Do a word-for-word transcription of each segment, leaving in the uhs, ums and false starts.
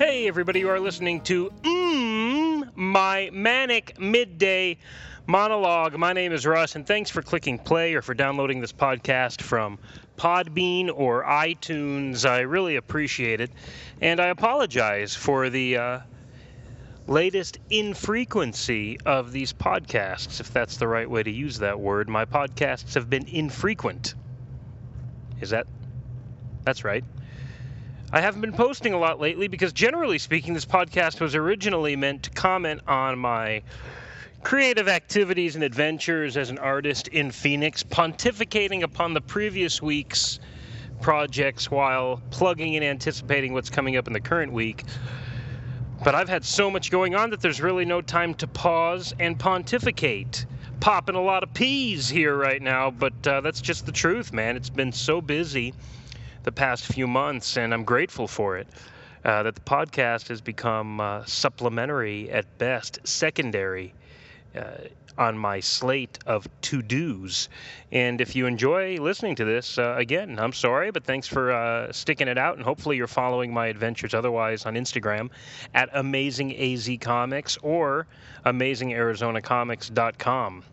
Hey everybody, you are listening to Mmm, my Manic Midday Monologue. My name is Russ, and thanks for clicking play or for downloading this podcast from Podbean or iTunes. I really appreciate it, and I apologize for the uh, latest infrequency of these podcasts, if that's the right way to use that word. My podcasts have been infrequent. Is that? That's right. I haven't been posting a lot lately because, generally speaking, this podcast was originally meant to comment on my creative activities and adventures as an artist in Phoenix, pontificating upon the previous week's projects while plugging and anticipating what's coming up in the current week. But I've had so much going on that there's really no time to pause and pontificate. Popping a lot of peas here right now, but uh, that's just the truth, man. It's been so busy the past few months, and I'm grateful for it, uh, that the podcast has become uh, supplementary at best, secondary uh, on my slate of to-dos. And if you enjoy listening to this, uh, again, I'm sorry, but thanks for uh, sticking it out, and hopefully you're following my adventures otherwise on Instagram at AmazingAZComics or Amazing Arizona Comics dot com.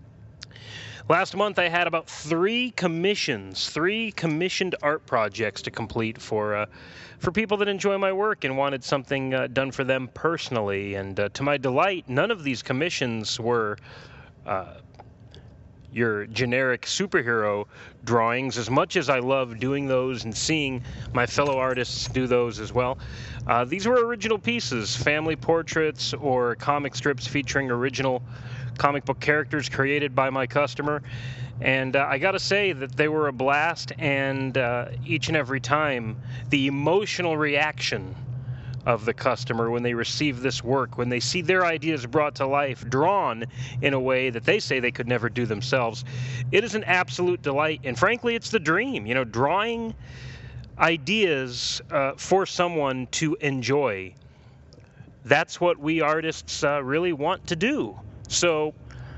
Last month, I had about three commissions, three commissioned art projects to complete for uh, for people that enjoy my work and wanted something uh, done for them personally. And uh, to my delight, none of these commissions were uh, your generic superhero drawings. As much as I love doing those and seeing my fellow artists do those as well, uh, these were original pieces, family portraits or comic strips featuring original comic book characters created by my customer, and uh, I gotta say that they were a blast, and uh, each and every time the emotional reaction of the customer when they receive this work, when they see their ideas brought to life, drawn in a way that they say they could never do themselves, it is an absolute delight, and frankly it's the dream, you know, drawing ideas uh, for someone to enjoy. That's what we artists uh, really want to do. So,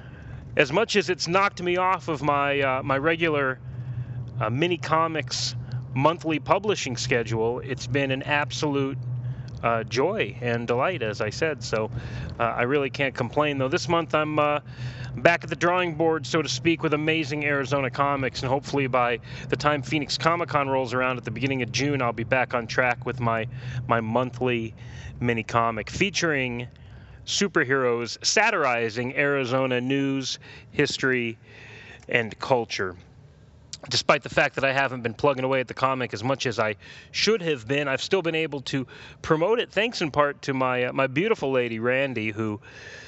as much as it's knocked me off of my uh, my regular uh, mini comics monthly publishing schedule, it's been an absolute uh, joy and delight, as I said. So, uh, I really can't complain. Though this month I'm uh, back at the drawing board, so to speak, with Amazing Arizona Comics, and hopefully by the time Phoenix Comic Con rolls around at the beginning of June, I'll be back on track with my my monthly mini comic featuring superheroes satirizing Arizona news, history, and culture. Despite the fact that I haven't been plugging away at the comic as much as I should have been, I've still been able to promote it, thanks in part to my uh, my beautiful lady, Randy, who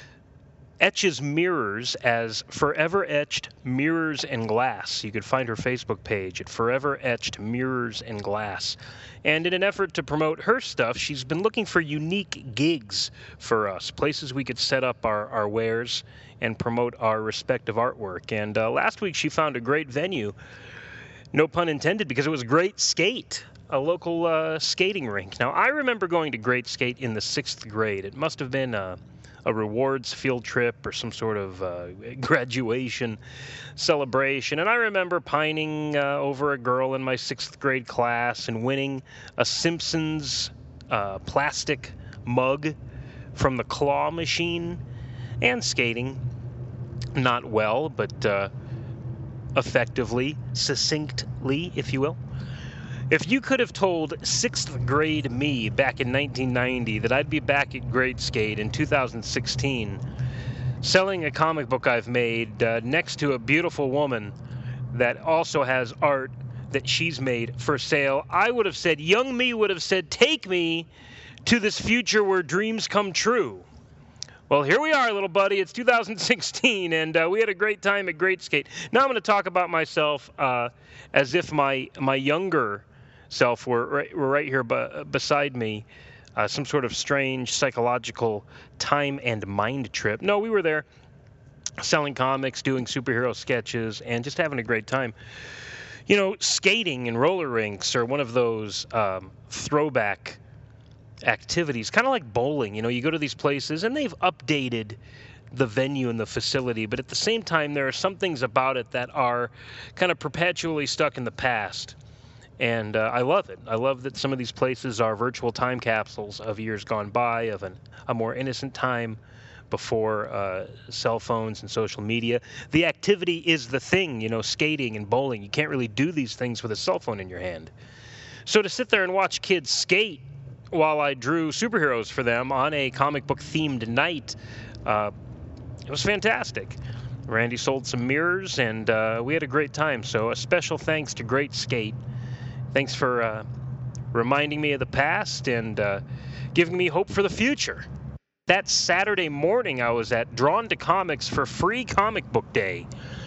etches mirrors as Forever Etched Mirrors and Glass. You could find her Facebook page at Forever Etched Mirrors and Glass. And in an effort to promote her stuff, she's been looking for unique gigs for us, places we could set up our, our wares and promote our respective artwork. And uh, last week she found a great venue, no pun intended, because it was Great Skate, a local uh, skating rink. Now, I remember going to Great Skate in the sixth grade. It must have been a, a rewards field trip or some sort of uh, graduation celebration. And I remember pining uh, over a girl in my sixth grade class and winning a Simpsons uh, plastic mug from the claw machine and skating. Not well, but uh, effectively, succinctly, if you will. If you could have told sixth grade me back in nineteen ninety that I'd be back at Great Skate in two thousand sixteen selling a comic book I've made uh, next to a beautiful woman that also has art that she's made for sale, I would have said, young me would have said, take me to this future where dreams come true. Well, here we are, little buddy. It's two thousand sixteen, and uh, we had a great time at Great Skate. Now I'm going to talk about myself uh, as if my my younger self were right, were right here b- beside me, uh, some sort of strange psychological time and mind trip. No, we were there selling comics, doing superhero sketches, and just having a great time. You know, skating and roller rinks are one of those um, throwback activities, kind of like bowling. You know, you go to these places and they've updated the venue and the facility, but at the same time, there are some things about it that are kind of perpetually stuck in the past. And uh, I love it. I love that some of these places are virtual time capsules of years gone by, of an, a more innocent time before uh, cell phones and social media. The activity is the thing, you know, skating and bowling. You can't really do these things with a cell phone in your hand. So to sit there and watch kids skate while I drew superheroes for them on a comic book themed night, uh, it was fantastic. Randy sold some mirrors, and uh, we had a great time. So a special thanks to Great Skate. Thanks for uh, reminding me of the past and uh, giving me hope for the future. That Saturday morning, I was at Drawn to Comics for Free Comic Book Day.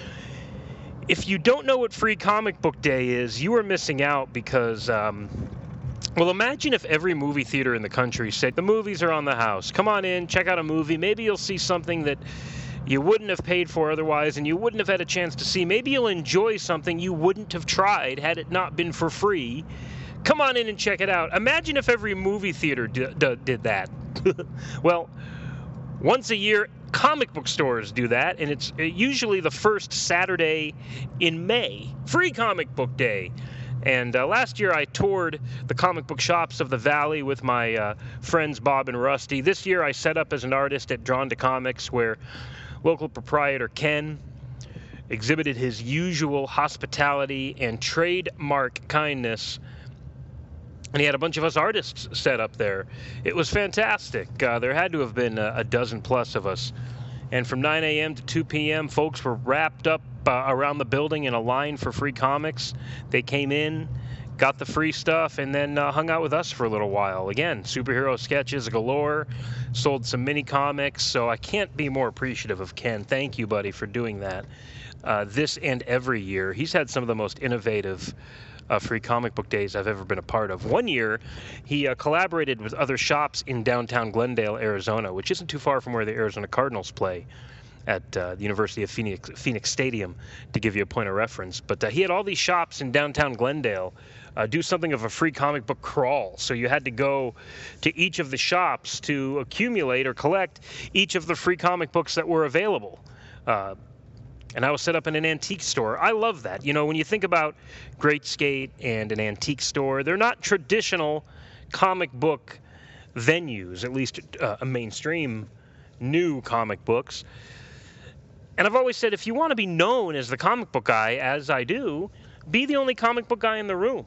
If you don't know what Free Comic Book Day is, you are missing out because, um, well, imagine if every movie theater in the country said, the movies are on the house. Come on in, check out a movie. Maybe you'll see something that you wouldn't have paid for otherwise, and you wouldn't have had a chance to see. Maybe you'll enjoy something you wouldn't have tried had it not been for free. Come on in and check it out. Imagine if every movie theater d- d- did that. Well, once a year, comic book stores do that, and it's usually the first Saturday in May. Free Comic Book Day. And uh, last year I toured the comic book shops of the Valley with my uh, friends Bob and Rusty. This year I set up as an artist at Drawn to Comics, where local proprietor Ken exhibited his usual hospitality and trademark kindness, and he had a bunch of us artists set up there. It was fantastic. Uh, there had to have been a, a dozen plus of us. And from nine a.m. to two p.m., folks were wrapped up uh, around the building in a line for free comics. They came in, got the free stuff, and then uh, hung out with us for a little while. Again, superhero sketches galore, sold some mini comics, so I can't be more appreciative of Ken. Thank you, buddy, for doing that. Uh, this and every year. He's had some of the most innovative uh, free comic book days I've ever been a part of. One year, he uh, collaborated with other shops in downtown Glendale, Arizona, which isn't too far from where the Arizona Cardinals play at uh, the University of Phoenix, Phoenix Stadium, to give you a point of reference. But uh, he had all these shops in downtown Glendale uh, do something of a free comic book crawl. So you had to go to each of the shops to accumulate or collect each of the free comic books that were available. Uh, and I was set up in an antique store. I love that. You know, when you think about Great Skate and an antique store, they're not traditional comic book venues, at least uh, a mainstream new comic books. And I've always said, if you want to be known as the comic book guy, as I do, be the only comic book guy in the room.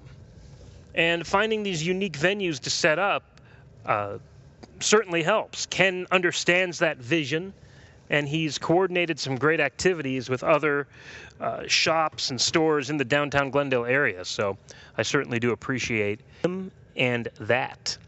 And finding these unique venues to set up uh, certainly helps. Ken understands that vision, and he's coordinated some great activities with other uh, shops and stores in the downtown Glendale area. So I certainly do appreciate him and that.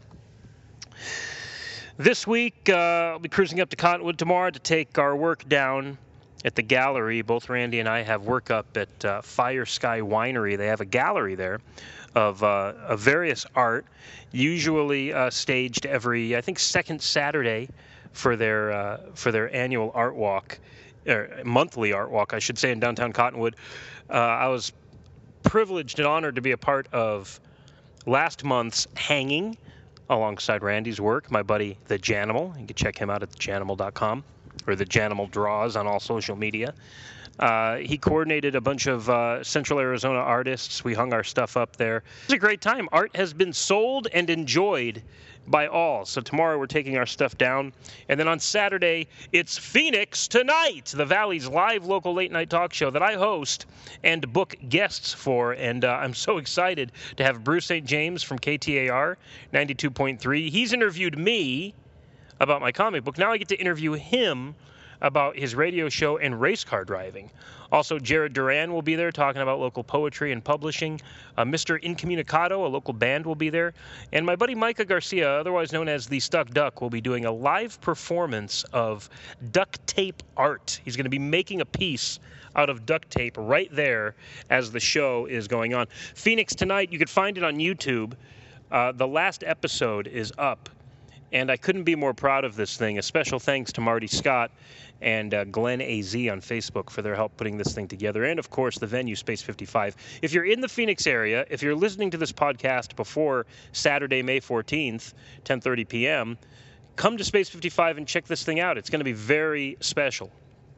This week, uh, I'll be cruising up to Cottonwood tomorrow to take our work down at the gallery. Both Randy and I have work up at uh, Fire Sky Winery. They have a gallery there of, uh, of various art, usually uh, staged every, I think, second Saturday for their uh, for their annual art walk, or monthly art walk, I should say, in downtown Cottonwood. Uh, I was privileged and honored to be a part of last month's hanging alongside Randy's work, my buddy The Janimal. You can check him out at the janimal dot com, or The Janimal Draws on all social media. Uh, he coordinated a bunch of uh, Central Arizona artists. We hung our stuff up there. It was a great time. Art has been sold and enjoyed by all. So tomorrow we're taking our stuff down. And then on Saturday, it's Phoenix Tonight, the Valley's live local late night talk show that I host and book guests for. And uh, I'm so excited to have Bruce Saint James from K T A R ninety-two point three. He's interviewed me about my comic book. Now I get to interview him about his radio show and race car driving. Also, Jared Duran will be there talking about local poetry and publishing. Uh, Mister Incommunicado, a local band, will be there. And my buddy Micah Garcia, otherwise known as the Stuck Duck, will be doing a live performance of duct tape art. He's going to be making a piece out of duct tape right there as the show is going on. Phoenix Tonight, you can find it on YouTube. Uh, the last episode is up, and I couldn't be more proud of this thing. A special thanks to Marty Scott and uh, Glenn A Z on Facebook for their help putting this thing together. And, of course, the venue, Space fifty-five. If you're in the Phoenix area, if you're listening to this podcast before Saturday, May fourteenth, ten thirty p.m., come to Space fifty-five and check this thing out. It's going to be very special.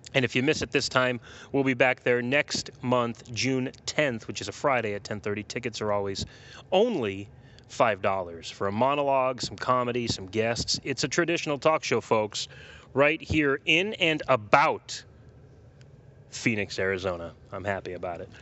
And if you miss it this time, we'll be back there next month, June tenth, which is a Friday at ten thirty. Tickets are always only five dollars for a monologue, some comedy, some guests. It's a traditional talk show, folks, right here in and about Phoenix, Arizona. I'm happy about it.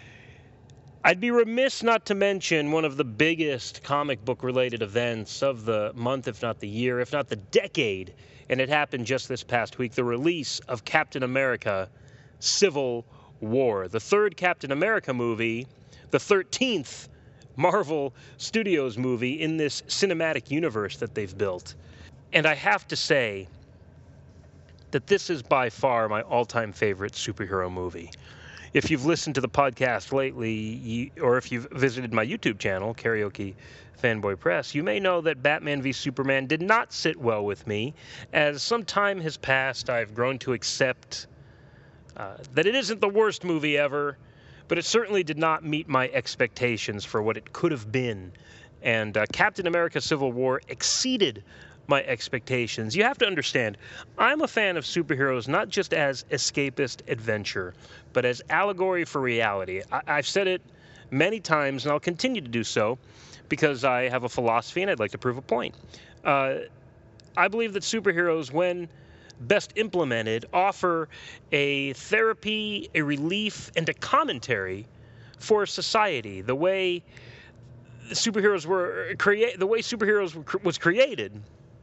I'd be remiss not to mention one of the biggest comic book related events of the month, if not the year, if not the decade. And it happened just this past week, the release of Captain America Civil War, the third Captain America movie, the thirteenth Marvel Studios movie in this cinematic universe that they've built. And I have to say that this is by far my all-time favorite superhero movie. If you've listened to the podcast lately, you, or if you've visited my YouTube channel, Karaoke Fanboy Press, you may know that Batman v Superman did not sit well with me. As some time has passed, I've grown to accept uh, that it isn't the worst movie ever, but it certainly did not meet my expectations for what it could have been. And uh, Captain America Civil War exceeded my expectations. You have to understand, I'm a fan of superheroes not just as escapist adventure, but as allegory for reality. I- I've said it many times, and I'll continue to do so, because I have a philosophy and I'd like to prove a point. Uh, I believe that superheroes, when best implemented, offer a therapy, a relief, and a commentary for society. The way superheroes were created, the way superheroes were, was created,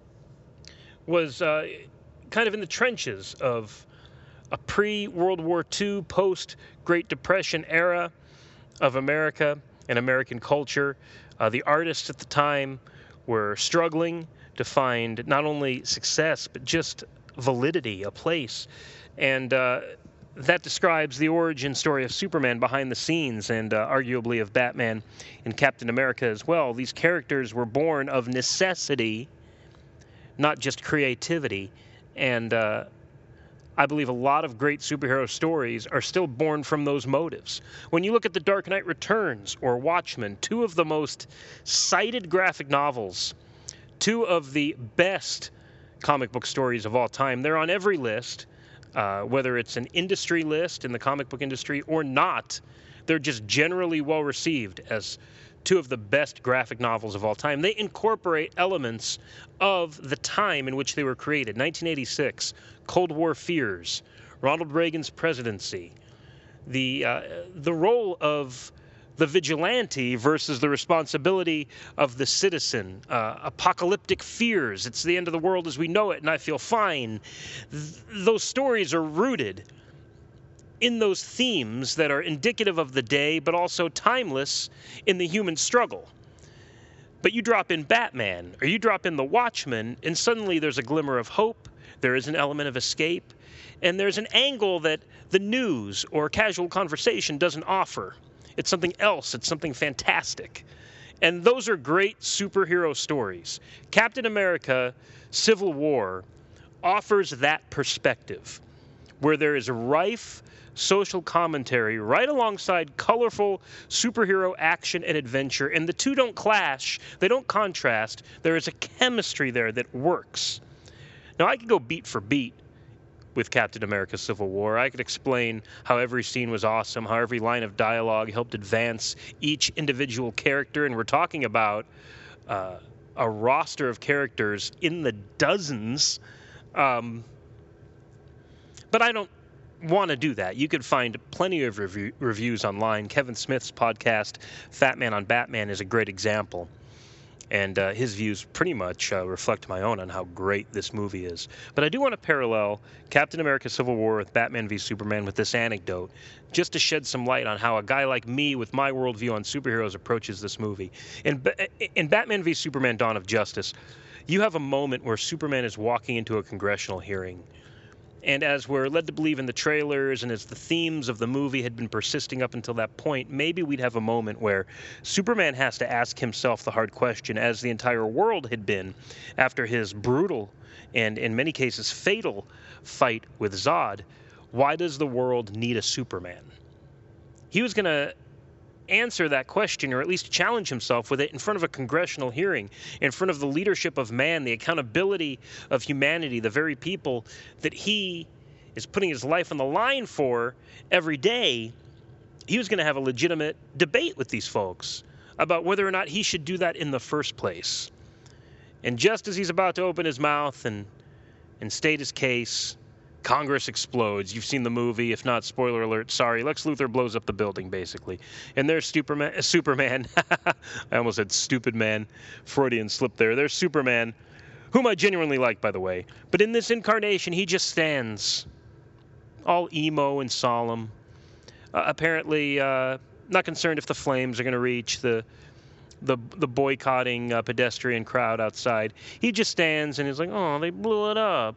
was uh, kind of in the trenches of a pre-World War Two, post-Great Depression era of America and American culture. Uh, the artists at the time were struggling to find not only success, but just validity, a place. And uh, that describes the origin story of Superman behind the scenes, and uh, arguably of Batman and Captain America as well. These characters were born of necessity, not just creativity. And uh, I believe a lot of great superhero stories are still born from those motives. When you look at The Dark Knight Returns or Watchmen, two of the most cited graphic novels, two of the best comic book stories of all time, they're on every list, uh, whether it's an industry list in the comic book industry or not. They're just generally well received as two of the best graphic novels of all time. They incorporate elements of the time in which they were created. nineteen eighty-six, Cold War fears, Ronald Reagan's presidency, the uh, the role of the vigilante versus the responsibility of the citizen, uh, apocalyptic fears. It's the end of the world as we know it, and I feel fine. Th- those stories are rooted in those themes that are indicative of the day, but also timeless in the human struggle. But you drop in Batman, or you drop in The Watchmen, and suddenly there's a glimmer of hope, there is an element of escape, and there's an angle that the news or casual conversation doesn't offer. It's something else, it's something fantastic. And those are great superhero stories. Captain America Civil War offers that perspective, where there is rife social commentary right alongside colorful superhero action and adventure, and the two don't clash, they don't contrast. There is a chemistry there that works. Now, I could go beat for beat with Captain America Civil War. I could explain how every scene was awesome, how every line of dialogue helped advance each individual character, and we're talking about uh, a roster of characters in the dozens. Um, but I don't want to do that. You could find plenty of review, reviews online. Kevin Smith's podcast, Fat Man on Batman, is a great example. And uh, his views pretty much uh, reflect my own on how great this movie is. But I do want to parallel Captain America Civil War with Batman v Superman with this anecdote, just to shed some light on how a guy like me with my worldview on superheroes approaches this movie. In, in Batman v Superman Dawn of Justice, you have a moment where Superman is walking into a congressional hearing. And as we're led to believe in the trailers and as the themes of the movie had been persisting up until that point, maybe we'd have a moment where Superman has to ask himself the hard question, as the entire world had been after his brutal and, in many cases, fatal fight with Zod. Why does the world need a Superman? He was going to answer that question, or at least challenge himself with it in front of a congressional hearing, in front of the leadership of man, the accountability of humanity, the very people that he is putting his life on the line for every day, he was going to have a legitimate debate with these folks about whether or not he should do that in the first place. And just as he's about to open his mouth and and state his case, Congress explodes. You've seen the movie. If not, spoiler alert, sorry. Lex Luthor blows up the building, basically. And there's Superman. Superman. I almost said stupid man. Freudian slip there. There's Superman, whom I genuinely like, by the way. But in this incarnation, he just stands all emo and solemn. Uh, apparently uh, not concerned if the flames are going to reach the the the boycotting uh, pedestrian crowd outside. He just stands and he's like, oh, they blew it up.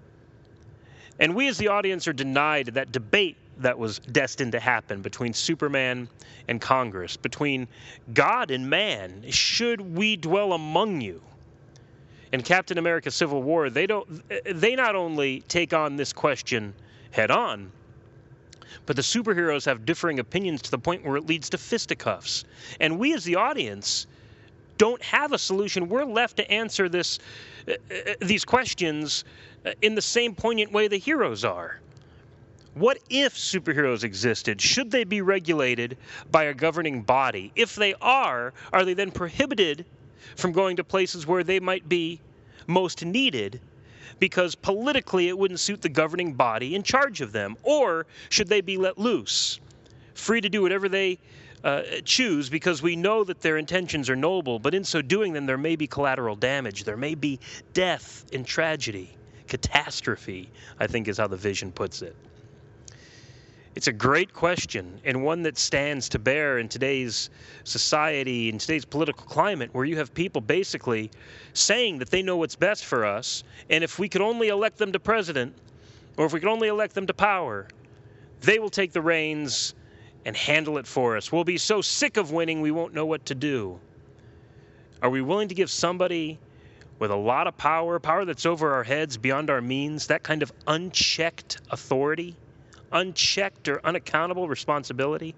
And we as the audience are denied that debate that was destined to happen between Superman and Congress, between God and man. Should we dwell among you? In Captain America Civil War, they don't they not only take on this question head on, but the superheroes have differing opinions to the point where it leads to fisticuffs. And we as the audience don't have a solution. We're left to answer this uh, these questions in the same poignant way the heroes are. What if superheroes existed? Should they be regulated by a governing body? If they are, are they then prohibited from going to places where they might be most needed because politically it wouldn't suit the governing body in charge of them? Or should they be let loose, free to do whatever they uh, choose, because we know that their intentions are noble, but in so doing then there may be collateral damage, there may be death and tragedy, catastrophe, I think is how the Vision puts it. It's a great question, and one that stands to bear in today's society, in today's political climate, where you have people basically saying that they know what's best for us, and if we could only elect them to president, or if we could only elect them to power, they will take the reins and handle it for us. We'll be so sick of winning we won't know what to do. Are we willing to give somebody with a lot of power, power that's over our heads, beyond our means, that kind of unchecked authority? Unchecked or unaccountable responsibility?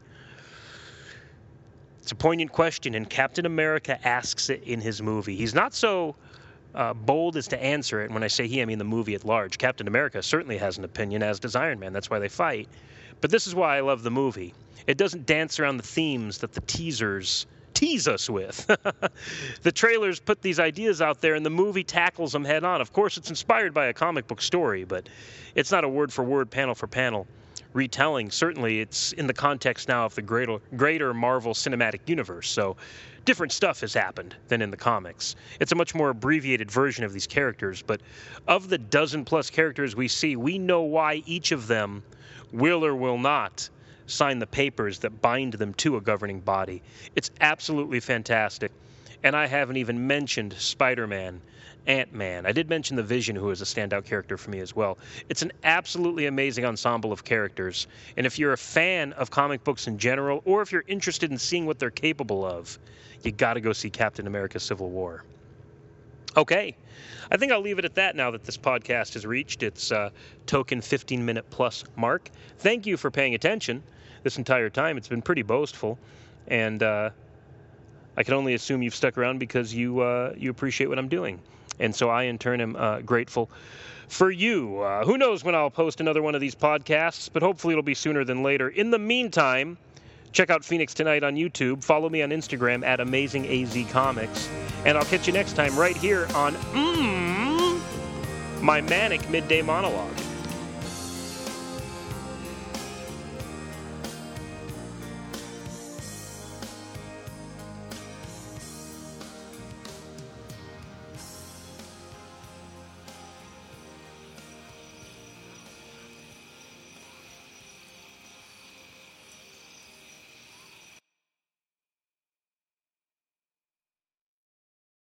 It's a poignant question, and Captain America asks it in his movie. He's not so uh, bold as to answer it. And when I say he, I mean the movie at large. Captain America certainly has an opinion, as does Iron Man. That's why they fight. But this is why I love the movie. It doesn't dance around the themes that the teasers tease us with. The trailers put these ideas out there, and the movie tackles them head on. Of course, it's inspired by a comic book story, but it's not a word-for-word, panel-for-panel retelling. Certainly, it's in the context now of the greater, greater Marvel Cinematic Universe, so different stuff has happened than in the comics. It's a much more abbreviated version of these characters, but of the dozen-plus characters we see, we know why each of them will or will not sign the papers that bind them to a governing body. It's absolutely fantastic. And I haven't even mentioned Spider-Man, Ant-Man. I did mention the Vision, who is a standout character for me as well. It's an absolutely amazing ensemble of characters. And if you're a fan of comic books in general, or if you're interested in seeing what they're capable of, you got to go see Captain America Civil War. Okay. I think I'll leave it at that now that this podcast has reached its uh, token fifteen-minute plus mark. Thank you for paying attention this entire time. It's been pretty boastful, and uh, I can only assume you've stuck around because you uh, you appreciate what I'm doing. And so I, in turn, am uh, grateful for you. Uh, who knows when I'll post another one of these podcasts, but hopefully it'll be sooner than later. In the meantime, check out Phoenix Tonight on YouTube. Follow me on Instagram at AmazingAZComics. And I'll catch you next time right here on mm, my Manic Midday Monologue.